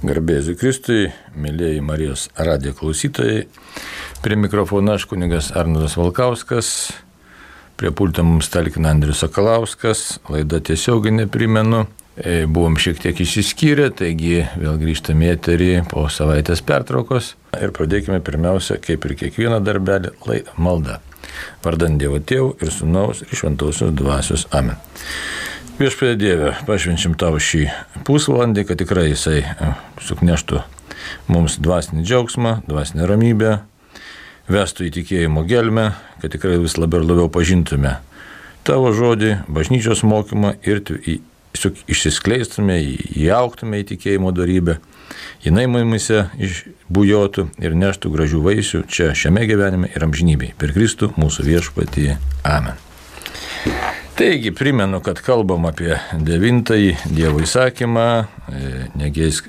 Garbė Jėzui Kristui, mėlyjeji Marijos radijo klausytojai, prie mikrofono aš kunigas Arnoldas Valkauskas, prie pulto mums talkina Andrius Sakalauskas, laida tiesioginė primenu, buvom šiek tiek išsiskyrę, taigi vėl grįžtame į eterį po savaitės pertraukos ir pradėkime pirmiausia, kaip ir kiekvieną darbelį, malda. Vardant Dievo Tėvų ir Sūnaus ir Šventosios Dvasios. Amen. Viešpatie Dieve, pašvenčiam tau šį pusvalandį, kad tikrai jisai sukneštų mums dvasinį džiaugsmą, dvasinę ramybę, vestų į tikėjimo gelmę, kad tikrai vis labiau ir labiau pažintume tavo žodį, bažnyčios mokymą ir išsiskleistume, įaugtume į tikėjimo darybę, jinai mumise išbujotų ir neštų gražių vaisių čia šiame gyvenime ir amžinybėje. Per Kristų mūsų viešpatį. Amen. Taigi, primenu, kad kalbam apie 9-ąjį Dievo įsakymą, negeisk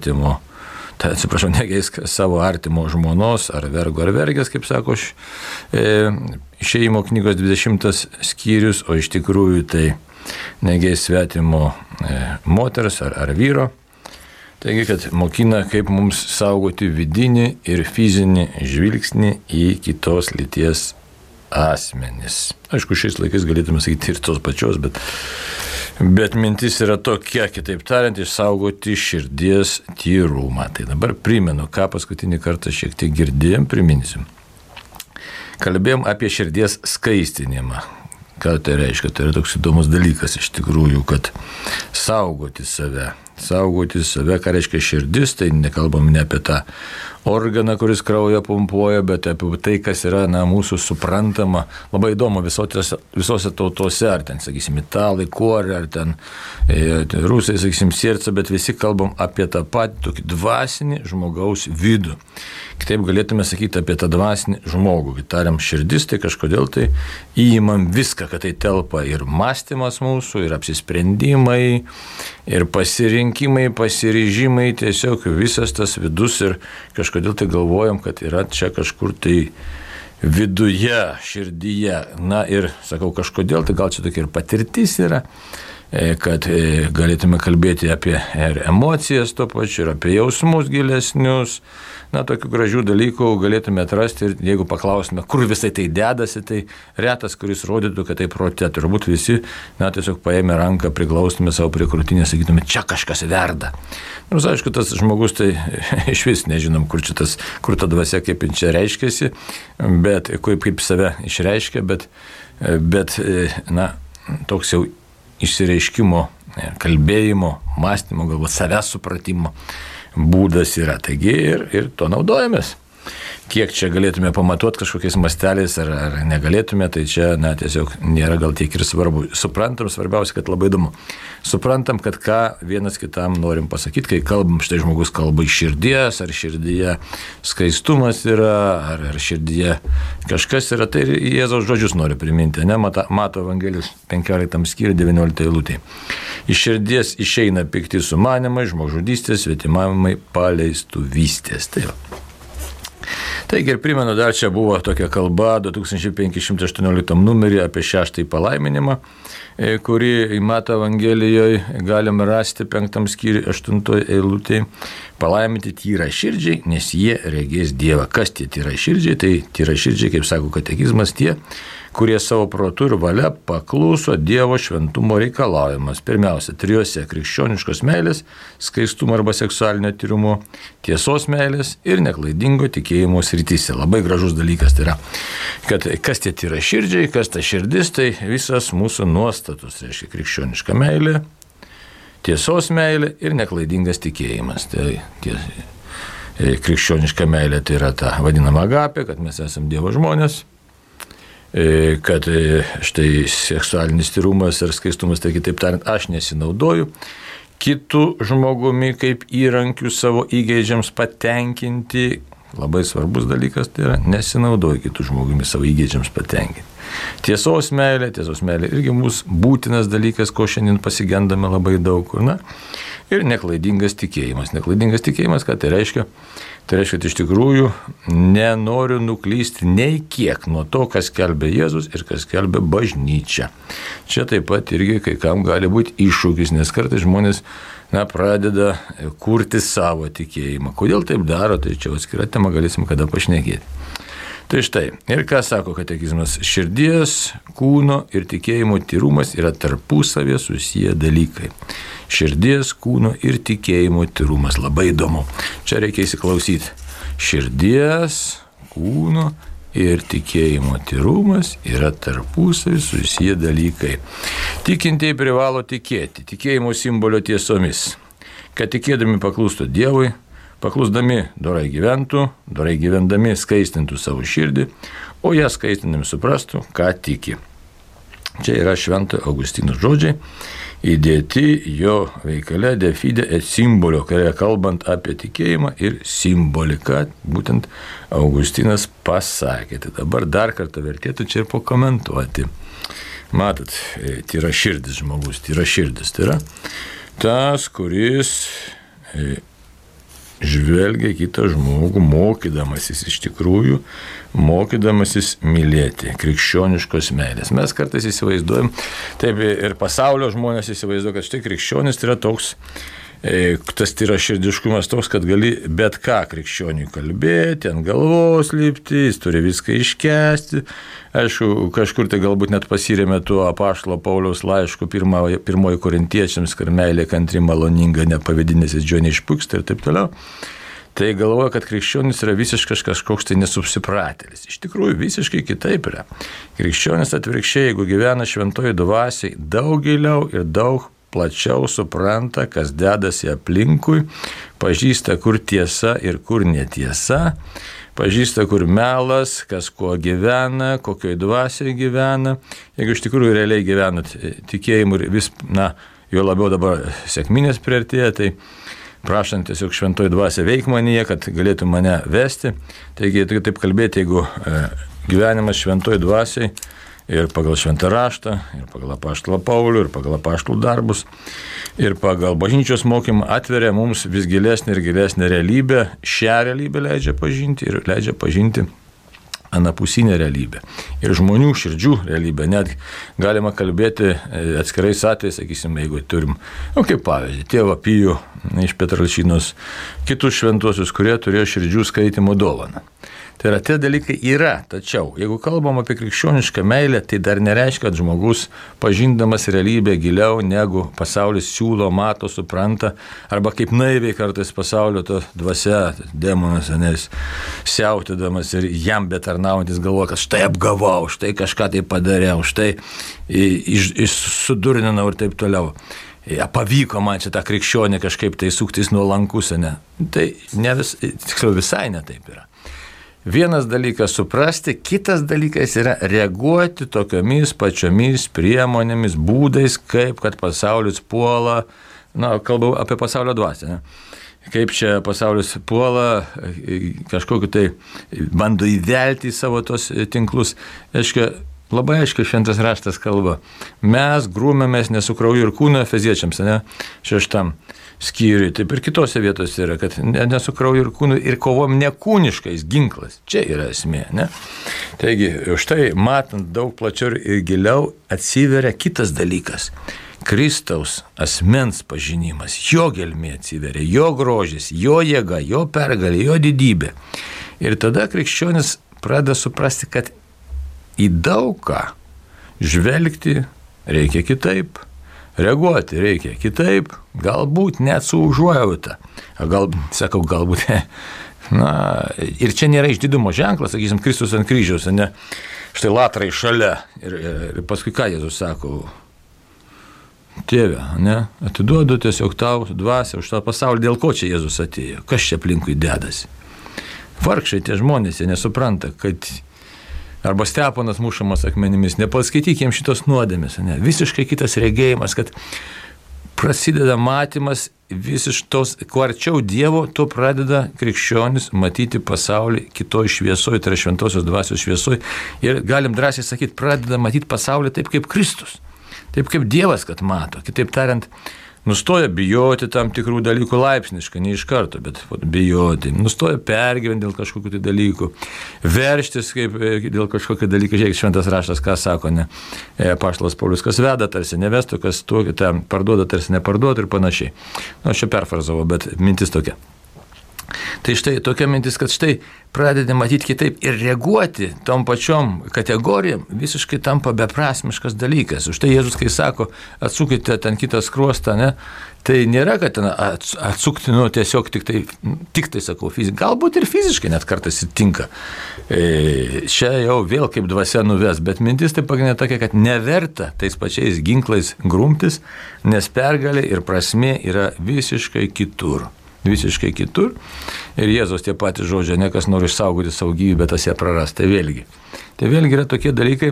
negeisk savo artimo žmonos, ar vergo, ar vergės, kaip sako Išėjimo knygos 20 skyrius, o iš tikrųjų tai negeisk svetimo moters ar vyro. Taigi, kad mokina, kaip mums saugoti vidinį ir fizinį žvilgsnį į kitos lyties asmenis. Aišku, šiais laikais galėtume sakyti ir tos pačios, bet mintis yra tokia, kitaip tariant, išsaugoti širdies tyrumą. Tai dabar primenu, ką paskutinį kartą šiek tiek girdėjom, priminsim. Kalbėjom apie širdies skaistinimą. Ką tai reiškia? Tai yra toks įdomus dalykas iš tikrųjų, kad saugoti save, ką reiškia širdis, tai nekalbam ne apie tą organą, kuris kraują pumpuoja, bet apie tai, kas yra mūsų suprantama. Labai įdomu visose tautose, ar ten, sakysim, italai, kuori, ar ten rusai, sakysim, sirca, bet visi kalbam apie tą patį tokį dvasinį žmogaus vidų. Kitaip galėtume sakyti apie tą dvasinį žmogų. Tariam, širdis, tai kažkodėl tai įimam viską, kad tai telpa ir mąstymas mūsų, ir apsisprendimai, ir pasirinkimai, pasiryžimai, tiesiog visas tas vidus ir kažkodėl tai galvojam, kad yra čia kažkur tai viduje, širdyje. Na ir sakau kažkodėl, tai gal čia tokia ir patirtis yra, kad galėtume kalbėti apie emocijas to pačiu ir apie jausmus gilesnius. Na, tokių gražių dalykų galėtume atrasti ir jeigu paklausime, kur visai tai dedasi, tai retas, kuris rodytų, kad tai prote. Turbūt visi, tiesiog paėmė ranką, priglaustume savo prie krūtinės, sakytume, čia kažkas verda. Nors, aišku, tas žmogus tai iš vis nežinom, kur ta dvasia kaip čia reiškiasi, bet kaip save išreiškia, bet toks jau išsireiškimo, kalbėjimo, mąstymo, galbūt savęs supratimo būdas yra. Taigi ir to naudojamės. Kiek čia galėtume pamatuoti kažkokiais masteliais ar negalėtume, tai čia tiesiog nėra gal tiek ir svarbu. Suprantam, svarbiausia, kad labai įdomu. Suprantam, kad ką vienas kitam norim pasakyti, kai kalbam, štai žmogus kalba iš širdies, ar širdyje skaistumas yra, ar širdyje kažkas yra, tai Jėzaus žodžius noriu priminti, Mato Evangelijos 15 skyriuje 19 eilutė. Iš širdies išeina pikti sumanimai, žmogžudystės, svetimavimai, paleistuvystės. Taigi ir primenu, dar čia buvo tokia kalba 2518 numerį apie 6 palaiminimą, kurį Mato Evangelijoje galim rasti 5 skyriui 8 eilutėje. Palaiminti tyra širdžiai, nes jie regės Dievą. Kas tie tyra širdžiai? Tai tyra širdžiai, kaip sako katekizmas, tie, kurie savo protu ir valia pakluso Dievo šventumo reikalavimas. Pirmiausia, 3 krikščioniškos meilės, skaistumo arba seksualinio tyrumo, tiesos meilės ir neklaidingo tikėjimo srityse. Labai gražus dalykas tai yra, kad kas tie tyra širdžiai, kas ta širdis, tai visas mūsų nuostatus, reiškia krikščioniška meilė, tiesos meilė ir neklaidingas tikėjimas. Tai krikščioniška meilė tai yra ta vadinama agapė, kad mes esame Dievo žmonės, kad štai seksualinis tyrumas ir skaistumas, tai kitaip tariant, aš nesinaudoju kitų žmogumi kaip įrankių savo įgeidžiams patenkinti. Labai svarbus dalykas tai yra nesinaudoju kitų žmogumi savo įgeidžiams patenkinti. Tiesos meilė irgi mūsų būtinas dalykas, ko šiandien pasigendame labai daug. Ir neklaidingas tikėjimas. Neklaidingas tikėjimas, ką tai reiškia? Tai reiškia, kad iš tikrųjų nenoriu nuklysti nei kiek nuo to, kas skelbia Jėzus ir kas skelbia bažnyčia. Čia taip pat irgi kai kam gali būti iššūkis, nes kartais žmonės pradeda kurti savo tikėjimą. Kodėl taip daro, tai čia atskira tema, galėsim kada pašnekėti. Tai štai, ir ką sako katekizmas, širdies, kūno ir tikėjimo tyrumas yra tarpusavė susiję dalykai. Širdies, kūno ir tikėjimo tyrumas, labai įdomu. Čia reikia įsiklausyti. Širdies, kūno ir tikėjimo tyrumas yra tarpusavį susiję dalykai. Tikintieji privalo tikėti, tikėjimo simbolio tiesomis, kad tikėdami paklūstų Dievui, paklusdami dorai gyventų, dorai gyvendami skaistintų savo širdį, o ją skaistindami suprastų, ką tiki. Čia yra Šventojo Augustino žodžiai, įdėti jo veikale de fide et simbolio, kai kalbant apie tikėjimą ir simboliką, būtent Augustinas pasakė. Tai dabar dar kartą vertėtų čia ir pakomentuoti. Matot, tai yra širdis žmogus, tai yra širdis. Tai yra tas, kuris žvelgia kitą žmogų, mokydamasis iš tikrųjų, mokydamasis mylėti krikščioniškos meilės. Mes kartais įsivaizduojam, taip ir pasaulio žmonės įsivaizduoja, kad štai krikščionis tai yra toks, tas tai yra širdiškumas toks, kad gali bet ką krikščioniui kalbėti, ant galvos lipti, jis turi viską iškęsti. Aišku, kažkur tai galbūt net pasirėmė tuo apaštalo Pauliaus laišku pirmoji korintiečiams, kad meilė kantri maloninga, nepavydinėsis džio neišpūksta ir taip toliau. Tai galvoja, kad krikščionis yra visiškas kažkoks tai nesusipratėlis. Iš tikrųjų, visiškai kitaip yra. Krikščionis atvirkščiai, jeigu gyvena šventoji dvasiai, daug giliau ir daug plačiau supranta, kas dedasi aplinkui, pažįsta, kur tiesa ir kur netiesa, pažįsta, kur melas, kas kuo gyvena, kokioj dvasiai gyvena. Jeigu iš tikrųjų realiai gyvenat tikėjimu ir vis, jo labiau dabar sekminės priartėja, tai prašant tiesiog šventoji dvasia veik manyje, kad galėtų mane vesti. Taigi, taip kalbėti, jeigu gyvenimas šventoji dvasiai ir pagal šventą raštą, ir pagal apaštalą Paulių, ir pagal apaštalų darbus, ir pagal bažnyčios mokymą atveria mums vis gilesnį ir gilesnį realybę. Šią realybę leidžia pažinti ir leidžia pažinti anapusinę realybę. Ir žmonių širdžių realybę. Net galima kalbėti atskirais atvejais, sakysim, jeigu turim, kaip pavyzdį, tėvą Pijų iš Petralčinos, kitus šventuosius, kurie turėjo širdžių skaitimo dovaną. Tai yra, tie dalykai yra, tačiau jeigu kalbam apie krikščionišką meilę, tai dar nereiškia, kad žmogus pažindamas realybę giliau negu pasaulis siūlo, mato, supranta, arba kaip naiviai kartais pasaulio to dvasia, demonas, nes siautėdamas ir jam betarnaujantis galvoja, kad štai apgavau, štai kažką tai padariau, štai sudurinau ir taip toliau. Pavyko man čia tą krikščionį kažkaip tai suktis nuolankus, ne? Tai tiksliau visai ne taip yra. Vienas dalykas suprasti, kitas dalykas yra reaguoti tokiomis pačiomis priemonėmis, būdais, kaip kad pasaulis puola, kalbau apie pasaulio dvasią, ne? Kaip čia pasaulis puola, kažkokiu tai bando įvelti į savo tos tinklus. Labai aiškiai šventas raštas kalba. Mes grūmėmės ne su krauju ir kūnu Efeziečiams, ne? 6 skyriui. Taip ir kitose vietose yra, kad ne su krauju ir kūnu ir kovom nekūniškais ginklas. Čia yra esmė, ne? Taigi, štai matant daug plačiau ir giliau atsiveria kitas dalykas. Kristaus asmens pažinimas, jo gelmė atsiveria, jo grožis, jo jėga, jo pergalė, jo didybė. Ir tada krikščionis pradeda suprasti, kad į daug ką žvelgti reikia kitaip, reaguoti reikia kitaip, galbūt net su užuojauta. Galbūt, ir čia nėra išdidumo ženklas, sakysim, Kristus ant kryžiaus, ne? Štai latrai šalia. Ir paskui ką Jėzus sako? Tėve, ne? Atiduodu tiesiog tau dvasią už tą pasaulį, dėl ko čia Jėzus atėjo? Kas čia aplinkui dedasi? Vargšai tie žmonės, jie nesupranta, kad arba Steponas mušamas akmenimis, nepaskaityk jiems šitos nuodėmės, ne? Visiškai kitas regėjimas, kad prasideda matymas vis iš tos, kuo arčiau Dievo, tuo pradeda krikščionis matyti pasaulį kitoj šviesoj, tai yra šventosios dvasios šviesoj, ir galim drąsiai sakyti, pradeda matyti pasaulį taip kaip Kristus, taip kaip Dievas, kad mato. Kitaip tariant, nustoja bijoti tam tikrų dalykų laipsniškai, ne iš karto, bet bijoti, nustoja pergyventi dėl kažkokių tai dalykų, verštis kaip dėl kažkokių dalykų. Žiūrėk, šventas raštas, ką sako, ne, apaštalas Paulius, kas veda, tarsi nevestų, kas parduoda, tarsi neparduoda ir panašiai. Aš čia perfrazavau, bet mintis tokia. Tai štai tokia mintis, kad štai pradedi matyti kitaip ir reaguoti tom pačiom kategorijom visiškai tampa beprasmiškas dalykas. Už tai Jėzus, kai sako, atsukite ten kitą skruostą, ne, tai nėra, kad ten atsukti, tiesiog tik tai sakau, fiziškai. Galbūt ir fiziškai net kartais tinka. Čia jau vėl kaip dvasia nuves, bet mintis tai pagrindinė tokia, kad neverta tais pačiais ginklais grumtis, nes pergalė ir prasmė yra visiškai kitur. Visiškai kitur. Ir Jėzos tie patys žodžiai, ne kas nori išsaugoti savo gyvybę, tas ją praras. Tai vėlgi yra tokie dalykai,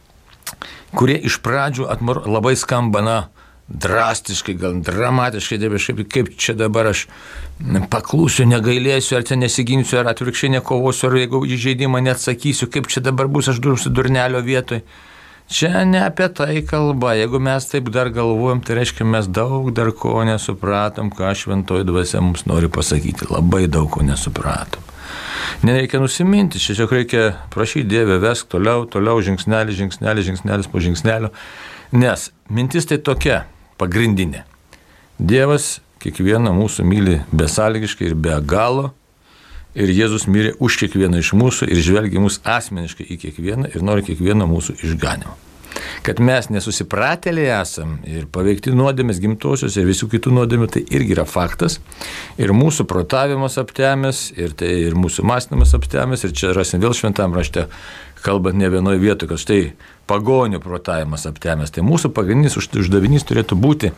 kurie iš pradžių labai skamba, drastiškai, gal dramatiškai, kaip čia dabar aš paklusiu, negailėsiu, ar čia nesiginsiu, ar atvirkščiai nekovosiu, ar jeigu įžeidimą neatsakysiu, kaip čia dabar bus, aš dursiu durnelio vietoj. Čia ne apie tai kalba. Jeigu mes taip dar galvojam, tai reiškia, mes daug dar ko nesupratom, ką šventoji dvasia mums nori pasakyti. Labai daug ko nesupratom. Nereikia nusiminti, tiesiog reikia prašyti Dievę, vesk toliau, žingsnelis po žingsnelio. Nes mintis tai tokia pagrindinė. Dievas kiekvieną mūsų myli besąlygiškai ir be galo. Ir Jėzus mirė už kiekvieną iš mūsų ir žvelgia mus asmeniškai į kiekvieną ir nori kiekvieną mūsų išganimo. Kad mes nesusipratėliai esam ir paveikti nuodėmės gimtosios ir visų kitų nuodėmių, tai irgi yra faktas. Ir mūsų protavimas aptemęs, ir mūsų mąstymas aptemęs, ir čia rasim vėl šventam rašte, kalbant ne vienoje vietoje, kad štai pagonių protavimas aptemęs. Tai mūsų pagrindinis uždavinys turėtų būti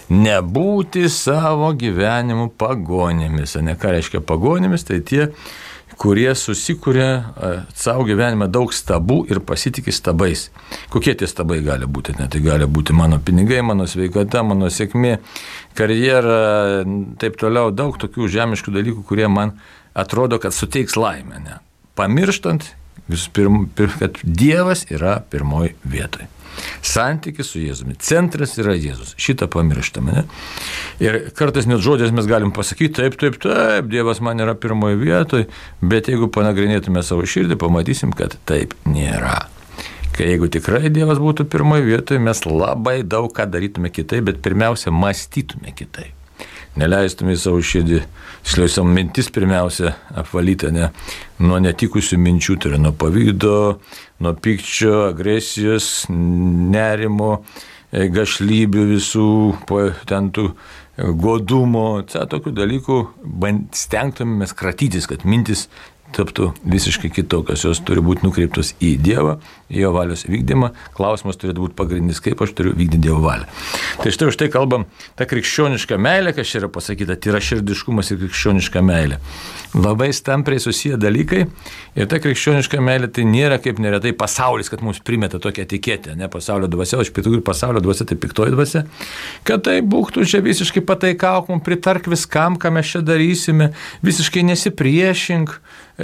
nebūti savo gyvenimu pagonėmis. Ne ką reiškia pagonėmis, tai tie, kurie susikūrė savo gyvenime daug stabų ir pasitikė stabais. Kokie tie stabai gali būti? Ne, tai gali būti mano pinigai, mano sveikata, mano sėkmė, karjera, taip toliau, daug tokių žemiškų dalykų, kurie man atrodo, kad suteiks laimę. Ne? Pamirštant, visų pirma, kad Dievas yra pirmoji vietoje. Santykis su Jėzumi. Centras yra Jėzus. Šitą pamirštame. Ne? Ir kartais net žodžiais mes galim pasakyti, taip, Dievas man yra pirmoji vietoje, bet jeigu panagrinėtume savo širdį, pamatysim, kad taip nėra. Kai jeigu tikrai Dievas būtų pirmoji vietoje, mes labai daug ką darytume kitaip, bet pirmiausia, mąstytume kitaip. Neleistume į savo širdį, savo mintis pirmiausia apvalyti nuo netikusių minčių, tai yra nuo pavydo, nuo pykčio, agresijos, nerimo, gašlybių visų, ten tų godumo, tokių dalykų stengtumėmės kratytis, kad mintis taptų visiškai kitokios, jos turi būti nukreiptos į Dievą, į jo valios vykdymą. Klausimas turėtų būti pagrindinis, kaip aš turiu vykdyti Dievo valią. Tai štai už tai kalbam, ta krikščioniška meilė, kas čia yra pasakyta, tai yra širdiškumas ir krikščioniška meilė. Labai stampriai susiję dalykai ir ta krikščioniška meilė tai nėra kaip neretai pasaulis, kad mums primeta tokią etiketę, ne pasaulio dvasia, o iš pietų pasaulio dvasia tai piktoji dvasia, kad tai būk tu čia visiškai pataikauk, mums pritark viskam, ką mes čia darysime, visiškai nesipriešink,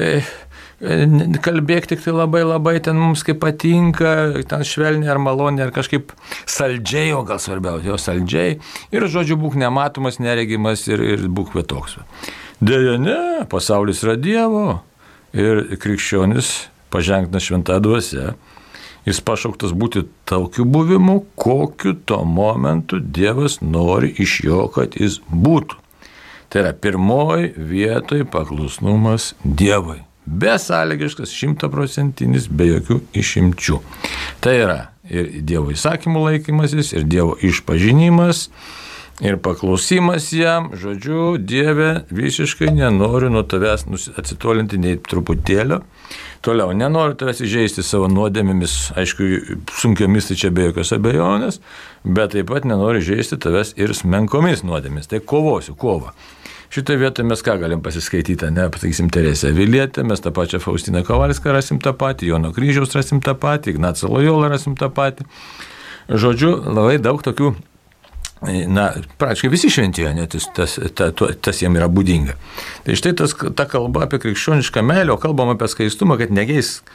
kalbėk tik tai labai ten mums kaip patinka, ten švelniai ar maloniai, ar kažkaip saldžiai, o gal svarbiausia, jo saldžiai, ir žodžiu būk nematomas, neregimas ir būk vietoks. Deja, ne, pasaulis yra Dievo ir krikščionis paženklinas šventa dvasia. Jis pašauktas būti tokiu buvimu, kokiu tuo momentu Dievas nori iš jo, kad jis būtų. Tai yra pirmoji vietoj paklusnumas Dievui. Besąlygiškas, 100%, be jokių išimčių. Tai yra ir Dievo įsakymų laikymasis, ir Dievo išpažinimas, ir paklausimas jam. Žodžiu, Dieve, visiškai nenoriu nuo tavęs atsitolinti nei truputėlio. Toliau, nenoriu tavęs įžeisti savo nuodėmėmis, aišku, sunkiomis, tai čia be jokios abejonės, bet taip pat nenoriu įžeisti tavęs ir menkomis nuodėmėmis. Tai kovosiu, kovą. Šitoje vietoje mes ką galim pasiskaityti, pasakysim, Teresę Avilietę, mes tą pačią Faustiną Kovalską rasim tą patį, Jono Kryžiaus rasim tą patį, Ignacą Lojolą rasim tą patį. Žodžiu, labai daug tokių, praktiškai visi šventieji, tas jiem yra būdinga. Tai štai ta kalba apie krikščionišką meilę, o kalbam apie skaistumą, kad negeisk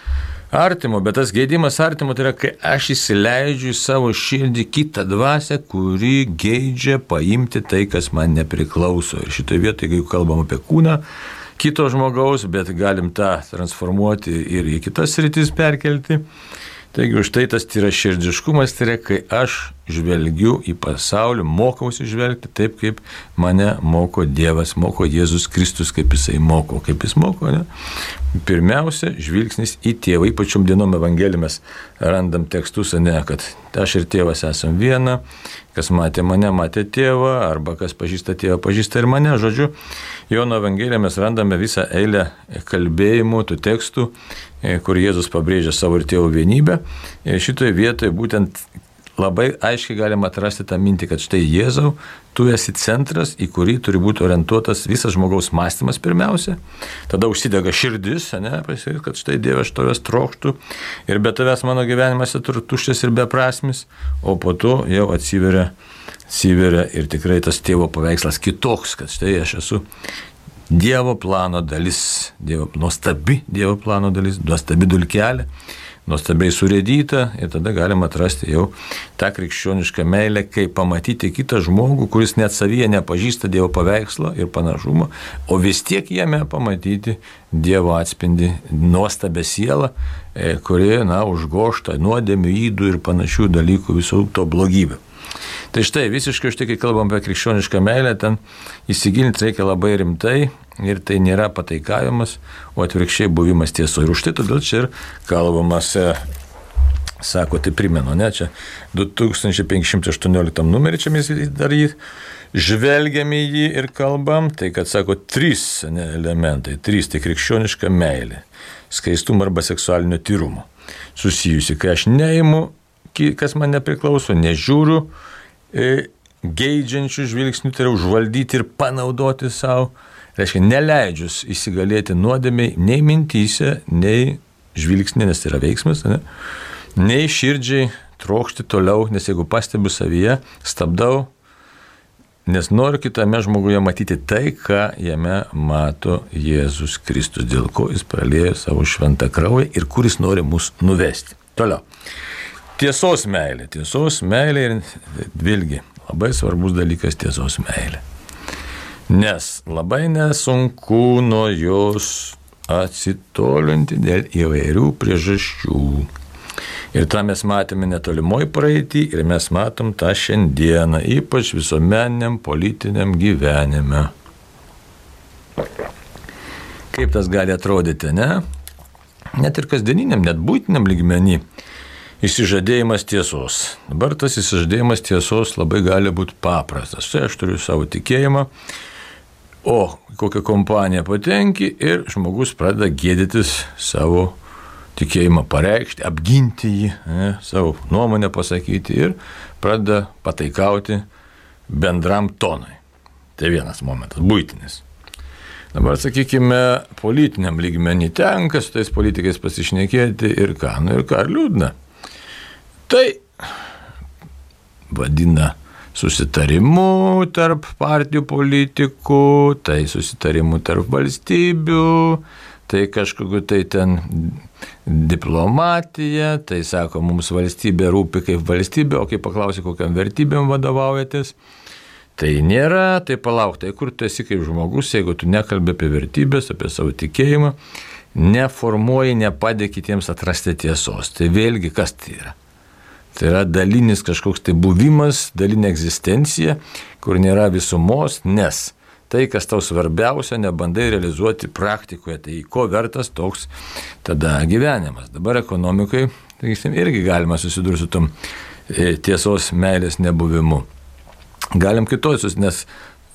artimo, bet tas geidimas artimo tai yra, kai aš įsileidžiu į savo širdį kitą dvasią, kuri geidžia paimti tai, kas man nepriklauso. Ir šitoje vietoje, jeigu kalbam apie kūną kito žmogaus, bet galim tą transformuoti ir į kitas sritis perkelti. Taigi už tai tas yra širdiškumas, tai yra, kai aš žvelgiu į pasaulį, mokausi žvelgti taip, kaip mane moko Dievas, moko Jėzus Kristus, kaip jisai moko, ne? Pirmiausia, žvilgsnis į tėvą, ypač šiom dienom Evangelijoje mes randam tekstus, ne, kad aš ir tėvas esam viena, kas matė mane, matė tėvą, arba kas pažįsta tėvą, pažįsta ir mane. Žodžiu, Jono Evangelijoje mes randame visą eilę kalbėjimų, tų tekstų, kur Jėzus pabrėžia savo ir tėvo vienybę. Ir šitoje vietoje būtent labai aiškiai galima atrasti tą mintį, kad štai Jėzau, tu esi centras, į kurį turi būti orientuotas visas žmogaus mąstymas pirmiausia. Tada užsidega širdis, kad štai Dieve, aš tavęs trokštu ir be tavęs mano gyvenimas yra tuščias ir beprasmis, o po to jau atsiveria ir tikrai tas tėvo paveikslas kitoks, kad štai aš esu Dievo plano dalis, nuostabi Dievo plano dalis, nuostabi dulkelė, nuostabiai surėdyta, ir tada galima atrasti jau tą krikščionišką meilę, kai pamatyti kitą žmogų, kuris net savyje nepažįsta Dievo paveikslo ir panašumo, o vis tiek jame pamatyti Dievo atspindį, nuostabę sielą, kuri, užgožta nuodėmių, ydų ir panašių dalykų, visų to blogybę. Tai štai, visiškai štai, kai kalbam apie krikščionišką meilę, ten įsigilinti reikia labai rimtai ir tai nėra pataikavimas, o atvirkščiai buvimas tiesoje. Ir už tai todėl čia ir kalbamas, sako, tai primenu, čia 2518 numerį, čia mes dar jį žvelgiame jį ir kalbam, tai kad sako 3 elementai, 3 tai krikščioniška meilė, skaistumo arba seksualinio tyrumo susijusi, kai aš neimu, kas man nepriklauso, nežiūriu geidžiančių žvilgsnių, tai yra užvaldyti ir panaudoti savo, reiškia, neleidžius įsigalėti nuodėmiai nei mintyse, nei žvilgsnė, nes tai yra veiksmas, nei širdžiai trokšti toliau, nes jeigu pastebiu savyje, stabdau, nes noriu kitame žmoguje matyti tai, ką jame mato Jėzus Kristus, dėl ko jis praliejo savo šventą kraują ir kur jis nori mus nuvesti. Toliau. Tiesos meilė ir vėlgi labai svarbus dalykas tiesos meilė. Nes labai nesunku nuo jos atsitolinti dėl įvairių priežasčių. Ir tą mes matėme netolimoje praeitį ir mes matom tą šiandieną, ypač visuomeniniam, politiniam gyvenime. Kaip tas gali atrodyti, ne? Net ir kasdieniniam, net būtiniam lygmenį. Išsižadėjimas tiesos. Dabar tas išsižadėjimas tiesos labai gali būti paprastas. Štai aš turiu savo tikėjimą, o kokią kompaniją patenki ir žmogus pradeda gėdytis savo tikėjimą pareikšti, apginti jį, savo nuomonę pasakyti ir pradeda pataikauti bendram tonui. Tai vienas momentas, būtinis. Dabar, sakykime, politiniam lygmenį tenka su tais politikais pasišnekėti ir ką, liūdna. Tai vadina susitarimu tarp partijų politikų, tai susitarimu tarp valstybių, tai kažkokiu tai ten diplomatija, tai sako, mums valstybė rūpi kaip valstybė, o kai paklausi, kokiam vertybėm vadovaujatės, tai nėra, tai palauk, tai kur tu esi kaip žmogus, jeigu tu nekalbi apie vertybės, apie savo tikėjimą, neformuoji, nepadė kitiems atrasti tiesos. Tai vėlgi, kas tai yra? Tai yra dalinis kažkoks tai buvimas, dalinė egzistencija, kur nėra visumos, nes tai, kas tau svarbiausia, nebandai realizuoti praktikoje, tai ko vertas toks tada gyvenimas. Dabar ekonomikai, tai irgi galima susidurti su tom tiesos meilės nebuvimu. Galim kitosius, nes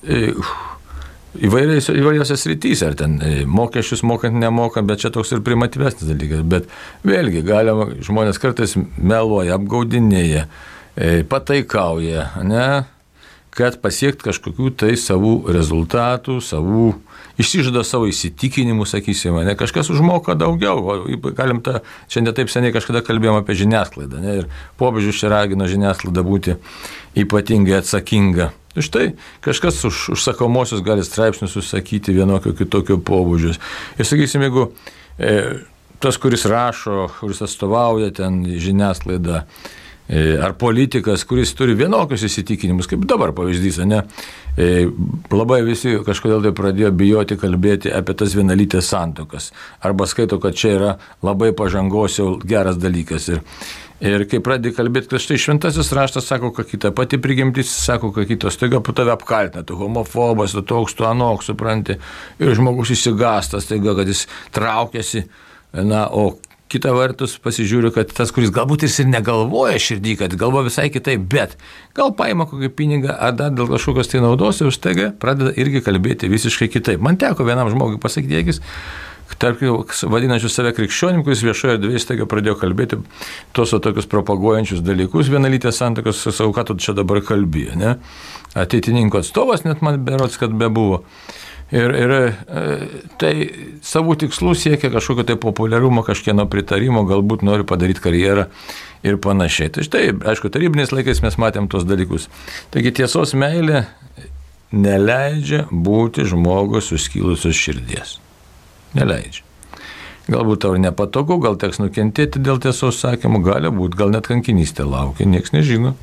įvairiose srityse, ar ten mokesčius mokant, nemokant, bet čia toks ir primityvesnis dalykas. Bet vėlgi, galima, žmonės kartais meluoja, apgaudinėja, pataikauja, kad pasiekti kažkokių tai savų rezultatų, išsižada savo įsitikinimų, sakysime, kažkas užmoka daugiau. Galim čia ne taip seniai kažkada kalbėjom apie žiniasklaidą, ir popiežius čia ragino žiniasklaidą būti ypatingai atsakinga. Štai kažkas užsakomosius gali straipsnius užsakyti vienokio kitokio pobūdžius. Ir sakysim, jeigu tas, kuris rašo, kuris atstovauja ten žiniasklaidą, ar politikas, kuris turi vienokius įsitikinimus, kaip dabar pavyzdys, ne? Labai visi kažkodėl tai pradėjo bijoti kalbėti apie tas vienalytės santuokas. Arba skaito, kad čia yra labai pažangos jau geras dalykas. Ir kai pradėjo kalbėti, kad štai šventasis raštas sako, ką kita, pati prigimtis sako, ką kitos, staiga po tave apkaltina, tu homofobas, tu toks, tu anoks, supranti, ir žmogus įsigąstas, staiga, kad jis traukiasi, na, o kita vertus pasižiūriu, kad tas, kuris galbūt ir negalvoja širdį, kad galvoja visai kitaip, bet gal paima kokį pinigą ar dar dėl kažkokios tai naudos ir staiga pradeda irgi kalbėti visiškai kitaip. Man teko vienam žmogui pasakyti, jis tarp vadinančių save krikščionim, kuris viešoje erdvėje staiga pradėjo kalbėti tos tokius propaguojančius dalykus, vienalytės santuokos, sakau, ką tu čia dabar kalbėjo, ne? Ateitininko atstovas net man berods, kad bebuvo. Ir tai savų tikslų siekia kažkokio tai populiarumo, kažkieno pritarimo, galbūt nori padaryti karjerą ir panašiai. Tai štai, aišku, tarybiniais laikais mes matėm tos dalykus. Taigi tiesos meilė neleidžia būti žmogus suskilusios širdies. Neleidžia. Galbūt tau nepatogu, gal teks nukentėti dėl tiesos sakymų, gali būti, gal net kankinystė laukia, nieks nežino.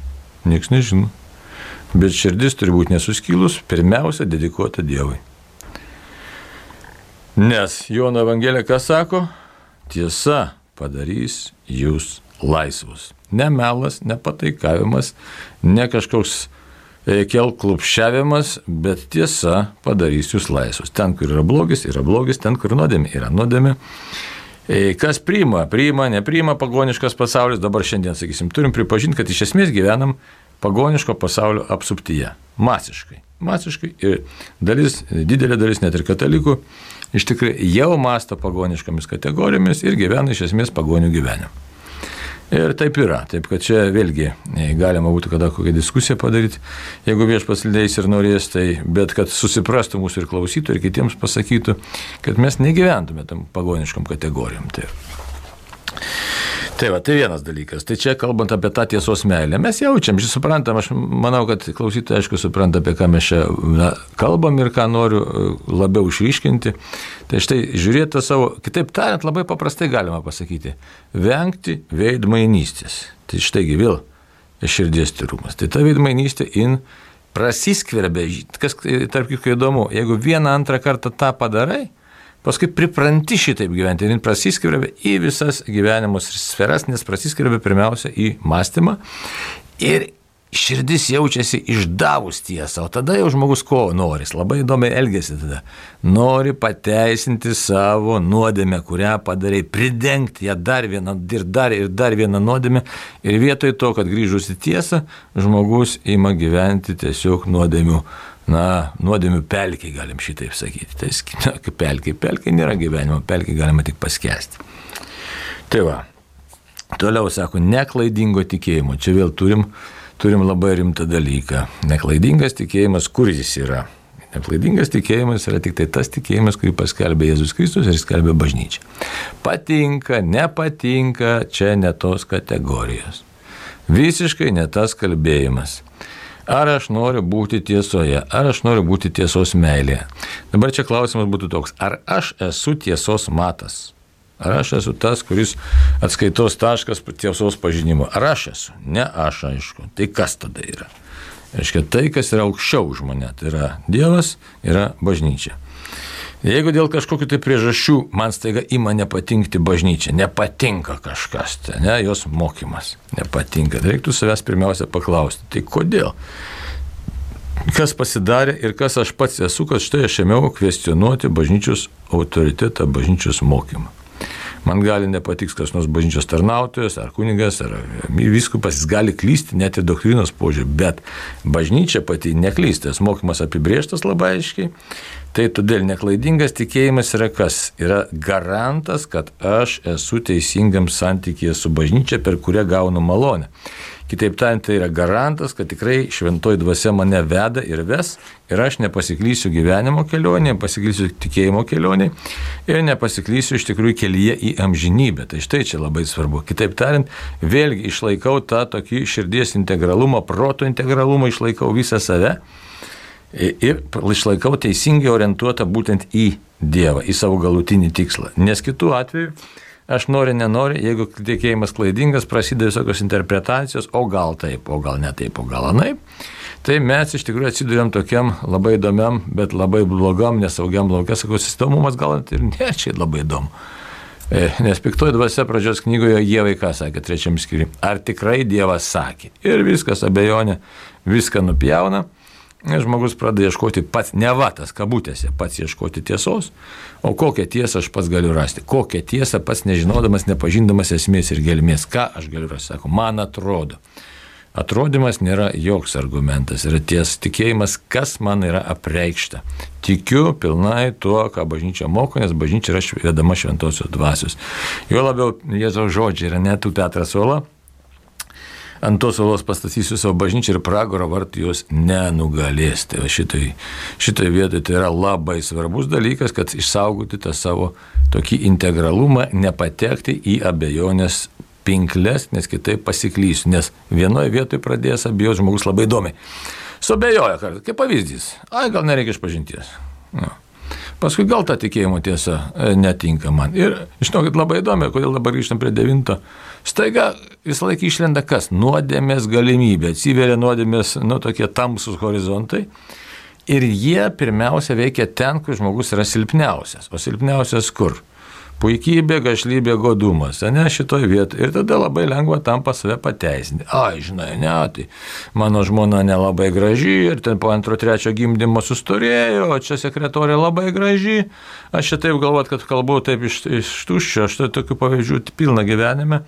Bet širdis turi būti nesuskilus, pirmiausia, dedikuota Dievui. Nes Jono Evangelija ką sako? Tiesa padarys jūs laisvus. Ne melas, ne pataikavimas, ne kažkoks kelklupščiavimas, bet tiesa padarys jūs laisvus. Ten, kur yra blogis, ten, kur nuodėmė, yra nuodėmė. Kas priima, nepriima pagoniškas pasaulis, dabar šiandien, sakysim, turim pripažinti, kad iš esmės gyvenam pagoniško pasaulio apsuptyje. Masiškai ir didelė dalis net ir katalikų iš tikrųjų jau mąsto pagoniškomis kategorijomis ir gyvena iš esmės pagonių gyvenimą. Ir taip yra, taip kad čia vėlgi galima būtų kada kokią diskusiją padaryti, jeigu Viešpats leis ir norės, tai, bet kad susiprastų mūsų ir klausytų ir kitiems pasakytų, kad mes negyventume tam pagoniškom kategorijom. Tai vienas dalykas. Tai čia kalbant apie tą tiesos meilę. Mes jaučiam, suprantam, aš manau, kad klausytojai aišku supranta, apie ką mes čia kalbam ir ką noriu labiau išryškinti. Tai štai žiūrėti savo, kitaip tariant, labai paprastai galima pasakyti, vengti veidmainystės. Tai štaigi vėl širdies tyrumas. Tai ta veidmainystė prasiskverbia, kas tarp kitko įdomu, jeigu vieną antrą kartą tą padarai, paskui pripranti šitaip gyventi ir prasiskverbia į visas gyvenimo sferas, nes prasiskverbia pirmiausia į mąstymą ir širdis jaučiasi išdavus tiesą, o tada jau žmogus ko nori, labai įdomiai elgesi tada. Nori pateisinti savo nuodėmę, kurią padarai, pridengti ją dar vieną nuodėmę ir vietoj to, kad grįžus į tiesą, žmogus ima gyventi tiesiog nuodėmių pelkiai, galim šitaip sakyti. Tai pelkiai nėra gyvenimo, pelkiai galima tik paskesti. Tai va, toliau sako, neklaidingo tikėjimo. Čia vėl turim labai rimtą dalyką. Neklaidingas tikėjimas, kur jis yra? Neklaidingas tikėjimas yra tik tai tas tikėjimas, kurį paskelbė Jėzus Kristus ir skelbė bažnyčia. Patinka, nepatinka, čia ne tos kategorijos. Visiškai ne tas kalbėjimas. Ar aš noriu būti tiesoje, ar aš noriu būti tiesos meilėje. Dabar čia klausimas būtų toks, ar aš esu tiesos matas? Ar aš esu tas, kuris atskaitos taškas tiesos pažinimo? Ar aš esu? Ne aš, aišku. Tai kas tada yra? Reiškia, tai, kas yra aukščiau už mane, tai yra Dievas, yra bažnyčia. Jeigu dėl kažkokių tai priežasčių man staiga ima nepatinkti bažnyčia, nepatinka kažkas, jos mokymas, nepatinka, tai reiktų savęs pirmiausia paklausti, tai kodėl? Kas pasidarė ir kas aš pats esu, kad štai aš ėmiau kvestionuoti bažnyčios autoritetą, bažnyčios mokymą. Man gali nepatiks kas nors bažnyčios tarnautojas, ar kunigas, ar vyskupas, jis gali klysti net ir doktrinos požiūrį, bet bažnyčia pati neklystas, mokymas apibrėžtas labai aiškiai. Tai todėl neklaidingas tikėjimas yra kas? Yra garantas, kad aš esu teisingam santykyje su bažnyčia, per kurią gaunu malonę. Kitaip tariant, tai yra garantas, kad tikrai šventoji dvasia mane veda ir ves ir aš nepasiklysiu gyvenimo kelionėje, pasiklysiu tikėjimo kelionėje ir nepasiklysiu iš tikrųjų kelyje į amžinybę. Tai štai čia labai svarbu. Kitaip tariant, vėlgi išlaikau tą tokį širdies integralumą, proto integralumą, išlaikau visą save ir išlaikau teisingai orientuotą būtent į Dievą, į savo galutinį tikslą. Nes kitu atveju aš nenori, jeigu tikėjimas klaidingas, prasideda visokios interpretacijos, o gal taip, o gal ne taip, o gal anaip. Tai mes iš tikrųjų atsiduriam tokiam labai įdomiam, bet labai blogam, nesaugiam lauke, sakau, įdomumas gal ir ne, čia labai įdomu. Nes piktoji dvasia pradžios knygoje Ievai ką sakė 3 skyriui. Ar tikrai Dievas sakė? Ir viskas abejonė, viską nupjauna. Ir žmogus pradeda ieškoti pats, ne vatas, kabutėse, pats ieškoti tiesos. O kokią tiesą aš pats galiu rasti? Kokią tiesą pats nežinodamas, nepažindamas esmės ir gelmės? Ką aš galiu rasti? Sako, man atrodo. Atrodymas nėra joks argumentas, yra tikėjimas, kas man yra apreikšta. Tikiu pilnai tuo, ką bažnyčia moko, nes bažnyčia yra vedama šventosios dvasios. Jo labiau Jėzaus žodžiai yra net Petras uola. Ant tos uolos pastatysiu savo bažnyčią ir pragaro vartai jos nenugalės. Tai šitoj vietoje tai yra labai svarbus dalykas, kad išsaugoti tą savo tokį integralumą, nepatekti į abejonės pinkles, nes kitaip pasiklysiu, nes vienoje vietoje pradėjęs abejoti žmogus labai įdomiai. Suabejoja kartą, kaip pavyzdys, gal nereikia išpažinties. Paskui gal ta tikėjimo tiesa netinka man. Ir žinokit, labai įdomi, kodėl dabar grįžtam prie 9. Staiga visą laiką išlenda kas? Nuodėmės galimybė, atsiveria nuodėmės, tokie tamsus horizontai. Ir jie pirmiausia veikia ten, kur žmogus yra silpniausias. O silpniausias kur? Puikybė, gašlybė, godumas, ne šitoj vietoje. Ir tada labai lengva tampa save pateisinti. Žinai, ne, tai mano žmona nelabai graži ir ten po 2-3 gimdymo sustorėjo, o čia sekretorė labai graži. Aš čia taip galvot, kad kalbu taip iš tuščio, aš tokių pavyzdžių pilna gyvenime.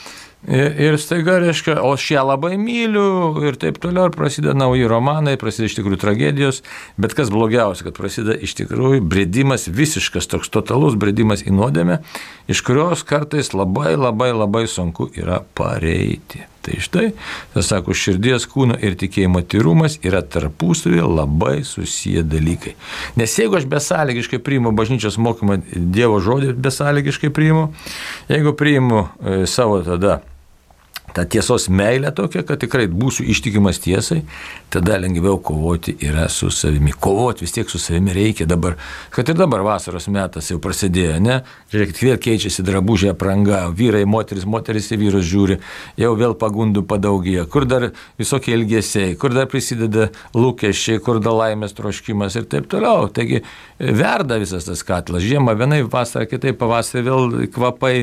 Ir staiga reiškia, o aš ją labai myliu ir taip toliau, ir prasideda nauji romanai, prasideda iš tikrųjų tragedijos, bet kas blogiausia, kad prasideda iš tikrųjų bredimas, visiškas toks totalus bredimas į nuodėmę, iš kurios kartais labai sunku yra pareiti. Tai štai, tas sako, širdies, kūno ir tikėjimo tyrumas yra tarpusavyje labai susiję dalykai. Nes jeigu aš besąlygiškai priimu bažnyčios mokymą, Dievo žodį besąlygiškai priimu, jeigu priimu savo tada tą tiesos meilę tokią, kad tikrai būsiu ištikimas tiesai, tada lengviau kovoti yra su savimi. Kovoti vis tiek su savimi reikia dabar, kad ir dabar vasaros metas jau prasidėjo, ne? Žiūrėkit, vėl keičiasi drabužiai, apranga, vyrai, moteris į vyrus žiūri, jau vėl pagundų padaugėja, kur dar visokie ilgesiai, kur dar prisideda lūkesčiai, kur dar laimės troškimas ir taip toliau. Taigi verda visas tas katlas, žiemą vienai, vasarą kitaip, pavasarį vėl kvapai,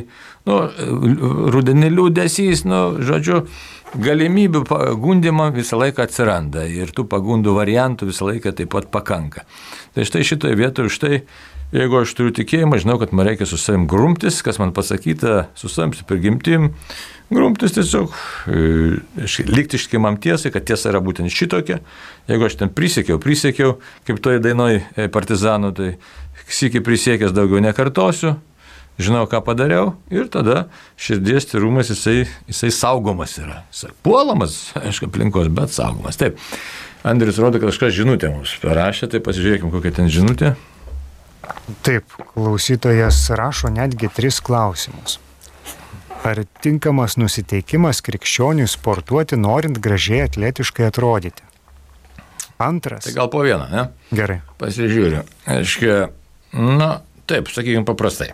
rudenį liūdesys, žodžiu, galimybių pagundimo visą laiką atsiranda ir tų pagundų variantų visą laiką taip pat pakanka. Tai štai šitoje vietoje, štai, jeigu aš turiu tikėjimą, žinau, kad man reikia su savim grumtis, kas man pasakyta, su savim su prigimtim, grumtis tiesiog, likti ištikimam tiesai, kad tiesa yra būtent šitokia. Jeigu aš ten prisiekiau, kaip toje dainoj partizanų, tai sykį prisiekęs daugiau nekartosiu, žinau, ką padariau, ir tada širdies tyrumas jisai saugomas yra. Puolamas, aišku, aplinkos, bet saugomas. Taip, Andrius rodo, kad kažkas žinutę mums parašė, tai pasižiūrėkime, kokia ten žinutė. Taip, klausytojas rašo netgi 3 klausimus. Ar tinkamas nusiteikimas krikščioniui sportuoti, norint gražiai atletiškai atrodyti? Antras. Tai gal po vieną, ne? Gerai. Pasižiūriu. Aiškia, taip, sakykime paprastai.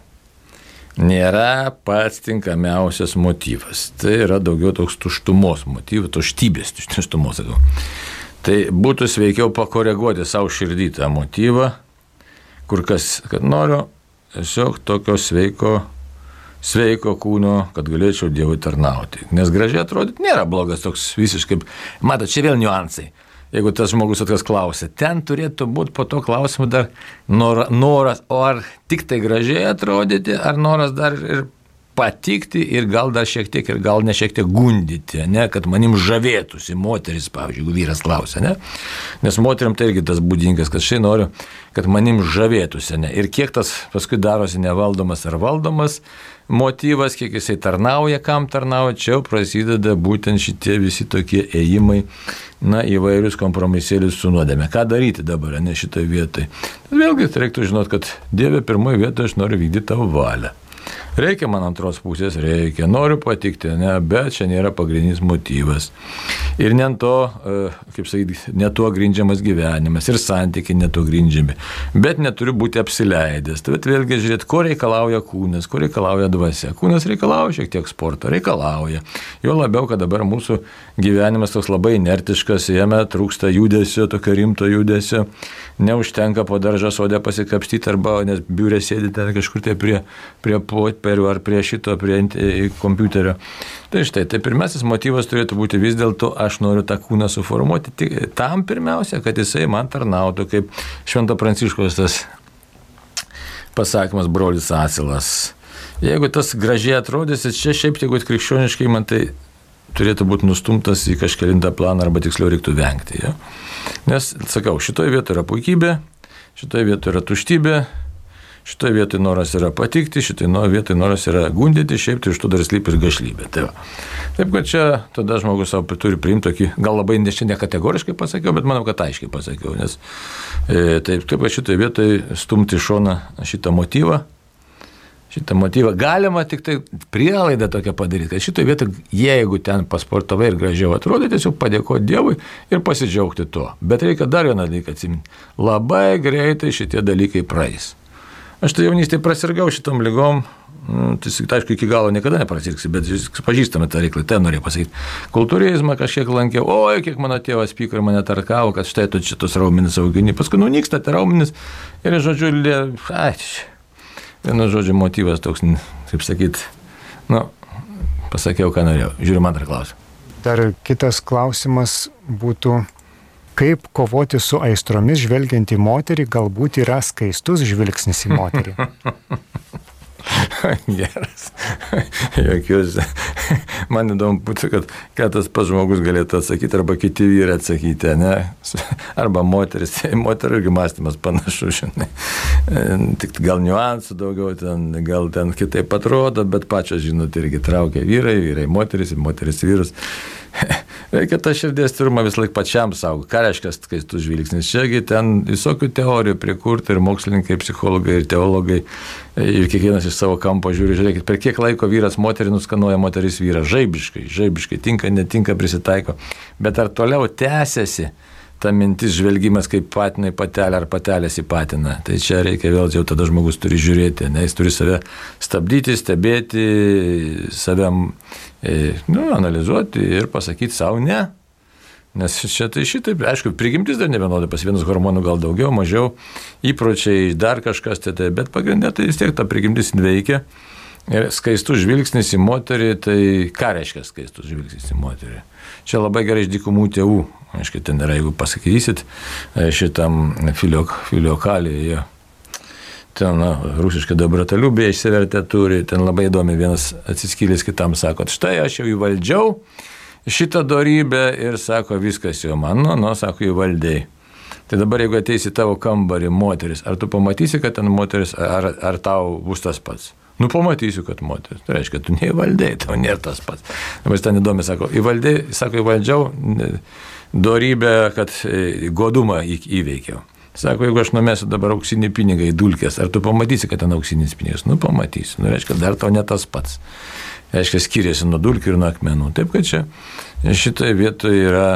Nėra pats tinkamiausias motyvas. Tai yra daugiau toks tuštumos motyvas, tuštumos. Tai būtų sveikiau pakoreguoti savo širdį tą motyvą, kur kas, kad noriu tiesiog tokio sveiko kūno, kad galėčiau Dievui tarnauti. Nes gražiai atrodyti nėra blogas toks visiškai, matot, čia vėl niuansai. Jeigu tas žmogus atkas klausia, ten turėtų būti po to klausimu dar noras, o ar tik tai gražiai atrodyti, ar noras dar ir patikti ir gal dar šiek tiek, ir gal ne šiek tiek gundyti, ne, kad manim žavėtųsi moteris, pavyzdžiui, jeigu vyras klausia, ne, nes moteriam tai irgi tas būdingas, kad štai noriu, kad manim žavėtųsi, ne, ir kiek tas paskui darosi nevaldomas ar valdomas motyvas, kiek jisai tarnauja, kam tarnauja, čia jau prasideda būtent šitie visi tokie ėjimai, įvairius kompromisėlius su nuodėme. Ką daryti dabar, ne šitoje vietoje? Vėlgi, tai reiktų žinoti, kad Dieve, pirmoje vietoje aš noriu vykdyti tavo valią. Reikia man antros pusės, reikia, noriu patikti, ne, bet čia nėra pagrindinis motyvas. Ir ne to, kaip sakyti, ne tuo grindžiamas gyvenimas ir santykiai ne tuo grindžiami, bet neturiu būti apsileidęs. Tai vėlgi žiūrėti, ko reikalauja kūnas, ko reikalauja dvasia. Kūnas reikalauja šiek tiek sporto, reikalauja. Jo labiau, kad dabar mūsų gyvenimas toks labai inertiškas, jame trūksta judesio, tokio rimto judesio, neužtenka po daržą sodę pasikapstyti arba, nes biure sėdi ten kažkur tai prie potperių ar prie šito, prie kompiuterio. Tai štai, tai pirmasis motyvas turėtų būti vis dėlto, aš noriu tą kūną suformuoti tam pirmiausia, kad jisai man tarnautų, kaip Švento Pranciškaus tas pasakymas brolis Asilas. Jeigu tas gražiai atrodys, čia šiaip jeigu krikščioniškai man tai turėtų būti nustumtas į kažkelintą planą arba tiksliau reiktų vengti. Ja? Nes, sakau, šitoje vietoje yra puikybė, šitoje vietoje yra tuštybė, šitoje vietoje noras yra patikti, šitoje vietoje noras yra gundyti, šiaip tai iš to dar slypi ir gašlybė. Tai taip, kad čia tada žmogus savo turi priimti tokį, gal labai ne kategoriškai pasakiau, bet manau, kad aiškiai pasakiau, nes taip, kad šitoje vietoje stumti šoną šitą motyvą galima tik tai prielaidą tokią padaryti, kad šitoje vietoje, jeigu ten pasportavai ir gražiau atrodo, tiesiog padėkoti Dievui ir pasidžiaugti tuo. Bet reikia dar vieną dalyką atsiminti. Labai greitai šitie dalykai praeis. Aš tai jaunystėje prasirgau šitom ligom, tai aišku, iki galo niekada neprasirgsi, bet pažįstame tą reiklą, ten norėjau pasakyti. Kultūrizmą kažkiek lankiau, oi, kiek mano tėvas pyko ir mane tarkavo, kad štai tu šitus raumenis augini, paskui nunyksta tie raumenis ir, žodžiu, vienu žodžiu motyvas toks, kaip sakyti, pasakiau, ką norėjau. Žiūrėjau, antrą klausimą. Dar kitas klausimas būtų, kaip kovoti su aistromis žvelgiant į moterį, galbūt yra skaistus žvilgsnis į moterį. Geras. Jokiuose. Man įdomu būtų, kad tas pats žmogus galėtų atsakyti, arba kiti vyrai atsakyti, ne? Arba moteris. Moterų irgi mąstymas panašu, žinai. Tik gal niuansų daugiau, gal ten kitaip atrodo, bet pačios, žinot, irgi traukia vyrai, moteris vyrus. Reikia tą širdies tyrumą vis laik pačiam savo. Ką reiškia skaistus žvilgsnis? Čiagi ten visokių teorijų prikurta ir mokslininkai, ir psichologai, ir teologai. Ir kiekvienas iš savo kampo žiūri, žiūrėkit, per kiek laiko vyras moterį nuskanuoja, moteris vyrą. Žaibiškai, tinka, netinka, prisitaiko. Bet ar toliau tęsiasi ta mintis žvelgimas kaip patinai patelė ar patelės į patiną? Tai čia reikia vėl, jau tada žmogus turi žiūrėti, ne? Jis turi save stabdyti, stebėti, save analizuoti ir pasakyti savo ne. Nes čia tai šitaip, aišku, prigimtis dar nevienodai, pas vienus hormonų gal daugiau, mažiau, įpročiai, dar kažkas, bet pagrindė tai vis tiek ta prigimtis veikia. Ir skaistus žvilgsnis į moterį, tai ką reiškia skaistus žvilgsnis į moterį? Čia labai gerai iš dykumų tėvų, aišku, ten yra, jeigu pasakysit, šitam filiokalį, ten rusiškai dabratalių beje išsivertę turi, ten labai įdomi vienas atsiskylęs kitam sako, štai aš jau įvaldžiau šitą dorybę ir sako, viskas jau mano, sako, įvaldėjai. Tai dabar, jeigu ateisi tavo kambarį moteris, ar tu pamatysi, kad ten moteris, ar tau bus tas pats? Pamatysiu, kad moteris. Tai reiškia, tu neįvaldėjai, tau nėra tas pats. Dabar ten įdomi, sako, įvaldžiau dorybę, kad godumą įveikiau. Sako, jeigu aš numesiu dabar auksinį pinigą į dulkės, ar tu pamatysi, kad ten auksinis pinigas? Pamatysiu. Reiškia, dar tau ne tas pats. Reiškia, skiriasi nuo dulkių ir nuo akmenų. Taip, kad čia šitoje vietoje yra,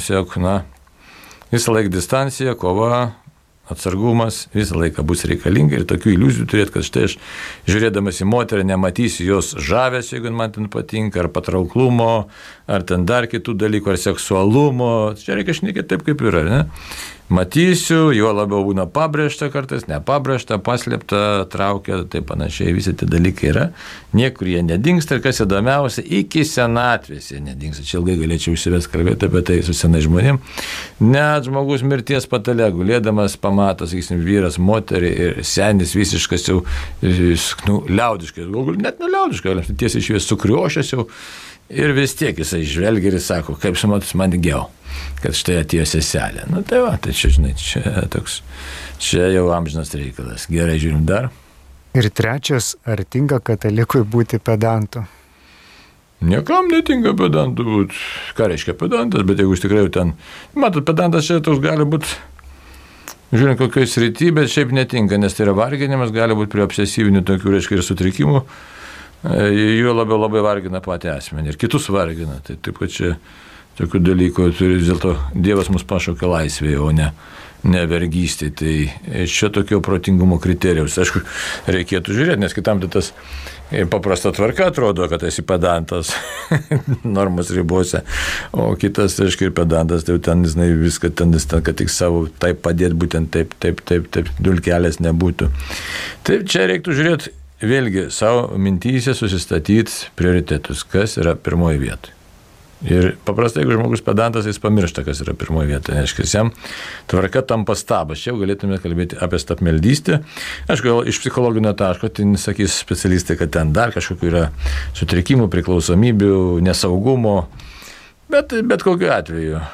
visą laiką distancija, kova, atsargumas, visą laiką bus reikalinga ir tokių iliuzijų turėti, kad štai aš žiūrėdamas į moterį nematysiu jos žavesio, jeigu man ten patinka, ar patrauklumo, ar ten dar kitų dalykų, ar seksualumo. Čia reikia šnekėti taip, kaip yra, ne? Matysiu, jo labiau būna pabrėžta kartais, nepabrėžta, paslėpta, traukia, taip panašiai, visi tie dalykai yra. Niekur jie nedingsta ir kas įdomiausia, iki senatvės jie nedingsta. Čia ilgai galėčiau užsivesti kalbėti apie tai su senai žmonėm. Net žmogus mirties patale, gulėdamas pamato, sakysim, vyras, moterį ir senis visiškas jau, liaudiškai, net neliaudiškai, tiesiai iš vis sukriošęs jau. Ir vis tiek jisai žvelgia ir sako, kaip sumatus man ilgiau, kad štai atėjo seselė. Tai čia, žinai, čia jau amžinas reikalas. Gerai, žiūrim dar. Ir trečias, ar tinka katalikui būti pedantu? Niekam netinka pedantu būti. Ką reiškia pedantas, bet jeigu iš tikrai ten, matot, pedantas čia toks gali būti, žiūrint kokioj srity, bet šiaip netinka, nes tai yra varginimas, gali būti prie obsesyvinių tokių, reiškia, ir sutrikimų juo labiau labai vargina patį asmenį ir kitus vargina. Tai taip, kad čia tokių dalykų turi vis dėlto Dievas mus pašaukia laisvėje, o ne vergystė. Tai čia tokio protingumo kriterijaus. Aišku, reikėtų žiūrėti, nes kitam tai tas paprasta tvarka atrodo, kad esi pedantas normos ribose, o kitas, aišku, ir pedantas, tai ten, žinai, viską ten, kad tik savo taip padėti, būtent taip, dulkelės nebūtų. Taip, čia reiktų žiūrėti, vėlgi, savo mintyse susistatyti prioritetus, kas yra pirmoji vietoje. Ir paprastai, jeigu žmogus pedantas, jis pamiršta, kas yra pirmoje vietoje. Aišku, jam tvarka tampa stabas. Čia jau galėtume kalbėti apie stabmeldystę. Aišku, gal iš psichologinio taško, tai sakys specialistai, kad ten dar kažkokių yra sutrikimų, priklausomybių, nesaugumo. Bet kokiu atveju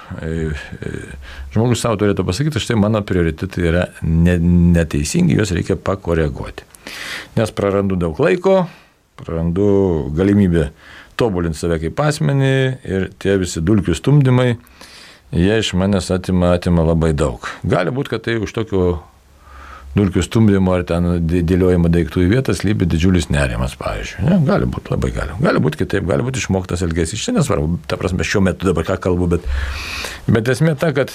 žmogus savo turėtų pasakyti, štai mano prioritetai yra neteisingi, juos reikia pakoreguoti. Nes prarandu daug laiko, prarandu galimybę tobulinti save kaip asmenį ir tie visi dulkių stumdymai, jie iš manęs atima labai daug. Gali būti, kad tai už tokio dulkių stumdymo ar ten dėliojimo daiktų į vietas lypi didžiulis nerimas, pavyzdžiui. Ne? Gali būti, labai gali. Gali būti kitaip, gali būti išmoktas elgesys. Čia nesvarbu, ta prasme, šiuo metu dabar ką kalbu, bet esmė ta, kad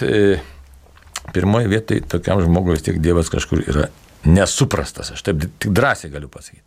pirmoje vietoje tokiam žmogui vis tiek Dievas kažkur yra nesuprastas. Aš taip tik drąsiai galiu pasakyti.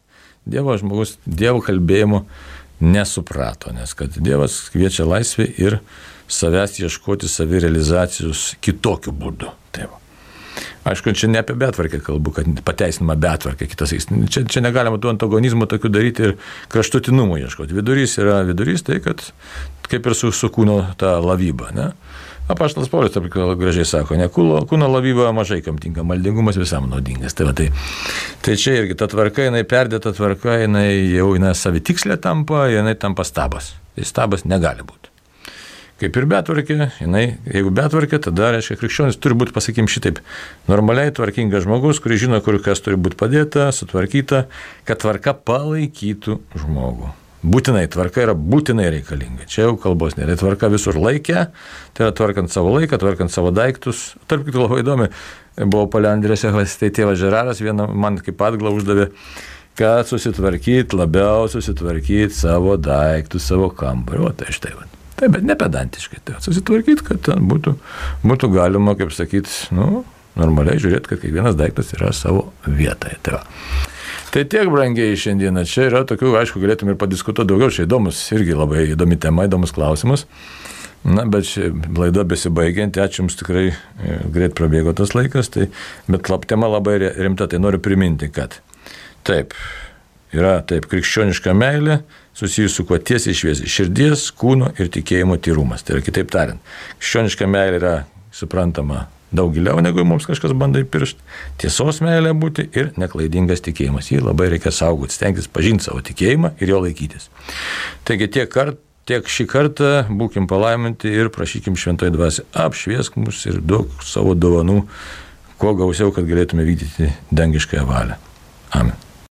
Dievo kalbėjimo nesuprato, nes kad Dievas kviečia laisvę ir savęs ieškoti savirealizacijos kitokiu būdu. Taip. Aišku, čia ne apie betvarkę kalbu, kad pateisinama betvarkė, čia negalima tų antagonizmų tokių daryti ir kraštutinumų ieškoti. Vidurys yra vidurys, tai kad kaip ir su kūno ta lavyba, ne? Apaštalas Paulius taip gražiai sako, ne, kūno lavyba mažai kam tinka, maldingumas visam naudingas. Tai čia irgi ta tvarka, jinai perdėta tvarka, jinai savitikslė tampa, jinai tampa stabas. Tai stabas negali būti. Kaip ir betvarkė, jeigu betvarkė, tada, reiškia, krikščionis turi būti, pasakykim šitaip, normaliai tvarkingas žmogus, kuris žino, kur kas turi būti padėta, sutvarkyta, kad tvarka palaikytų žmogų. Būtinai, tvarka yra būtinai reikalinga. Čia jau kalbos nėra. Tvarka visur laikė, tai yra tvarkant savo laiką, tvarkant savo daiktus. Tarp kitų labai įdomi, buvo Palendrėse, tai tėvas Žeraras vieną man kaip atgalą uždavė, kad labiau susitvarkyti savo daiktus, savo kambarį. O tai štai. Tai bet ne pedantiškai. Tai susitvarkyti, kad ten būtų galima, kaip sakyti, normaliai žiūrėti, kad kiekvienas daiktas yra savo vietoje. Tai tiek, brangiai, šiandieną. Čia yra tokių, aišku, galėtume ir padiskutuoti daugiau. Čia įdomus, irgi labai įdomi tema, įdomus klausimas. Bet laida besibaigianti, ačiū Jums tikrai, greit prabėgo tas laikas. Bet tema labai rimta, tai noriu priminti, kad taip, yra krikščioniška meilė, susijusi su kuo tiesiai šviesiai. Širdies, kūno ir tikėjimo tyrumas. Tai yra kitaip tariant. Krikščioniška meilė yra suprantama daug giliau, negu mums kažkas bando įpiršti. Tiesos meilė būti ir neklaidingas tikėjimas. Jį labai reikia saugoti, stengtis pažinti savo tikėjimą ir jo laikytis. Taigi tiek šį kartą būkim palaiminti ir prašykim Šventoji Dvasia apšviesk mus ir duok savo dovanų, kuo gausiau, kad galėtume vykdyti dangiškąją valią. Amen.